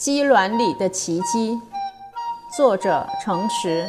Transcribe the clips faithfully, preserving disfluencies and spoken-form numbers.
鸡卵里的奇迹，作者程实。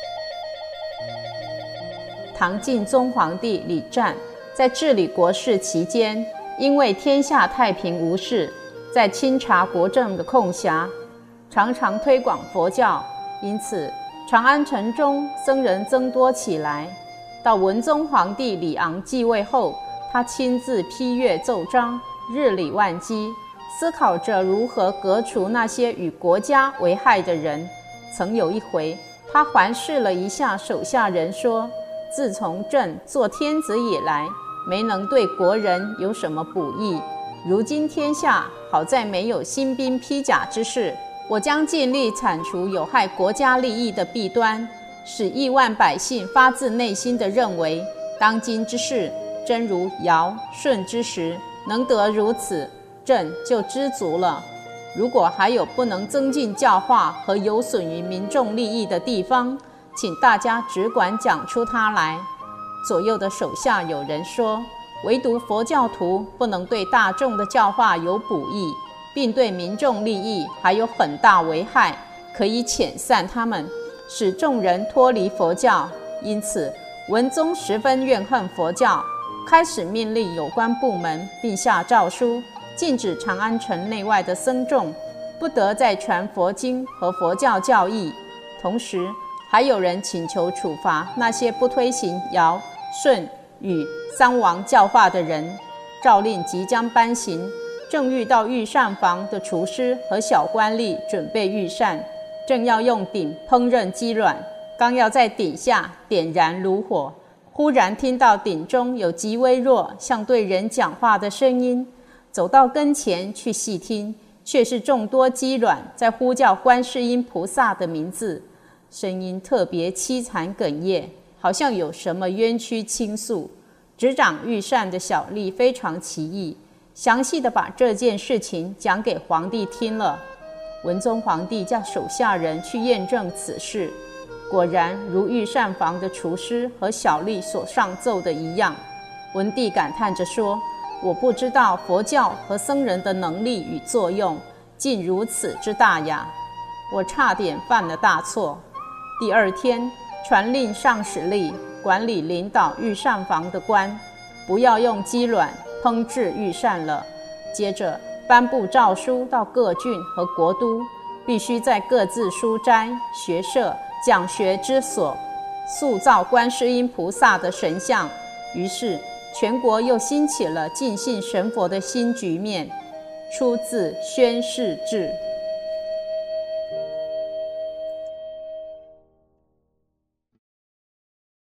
唐敬宗皇帝李湛在治理国事期间，因为天下太平无事，在清查国政的空暇，常常推广佛教，因此长安城中僧人增多起来。到文宗皇帝李昂继位后，他亲自批阅奏章，日理万机，思考着如何革除那些与国家为害的人。曾有一回，他环视了一下手下人，说：自从朕做天子以来，没能对国人有什么补益，如今天下好在没有新兵披甲之事，我将尽力铲除有害国家利益的弊端，使亿万百姓发自内心地认为，当今之事真如尧舜之时，能得如此，朕就知足了。如果还有不能增进教化和有损于民众利益的地方，请大家只管讲出它来。左右的手下有人说，唯独佛教徒不能对大众的教化有补益，并对民众利益还有很大危害，可以遣散他们，使众人脱离佛教。因此文宗十分怨恨佛教，开始命令有关部门，并下诏书，禁止长安城内外的僧众不得再传佛经和佛教教义。同时还有人请求处罚那些不推行尧舜禹三王教化的人。诏令即将颁行，正遇到御膳房的厨师和小官吏准备御膳，正要用鼎烹饪鸡卵，刚要在鼎下点燃炉火，忽然听到鼎中有极微弱像对人讲话的声音，走到跟前去细听，却是众多鸡卵在呼叫观世音菩萨的名字，声音特别凄惨哽咽，好像有什么冤屈倾诉。执掌御膳的小吏非常奇异，详细的把这件事情讲给皇帝听了。文宗皇帝叫手下人去验证此事，果然如御膳房的厨师和小吏所上奏的一样。文帝感叹着说，我不知道佛教和僧人的能力与作用竟如此之大呀，我差点犯了大错。第二天传令上使吏管理领导御膳房的官，不要用鸡卵烹制御膳了。接着颁布诏书到各郡和国都，必须在各自书斋、学社、讲学之所塑造观世音菩萨的神像。于是全国又兴起了敬信神佛的新局面。出自《宣誓志》。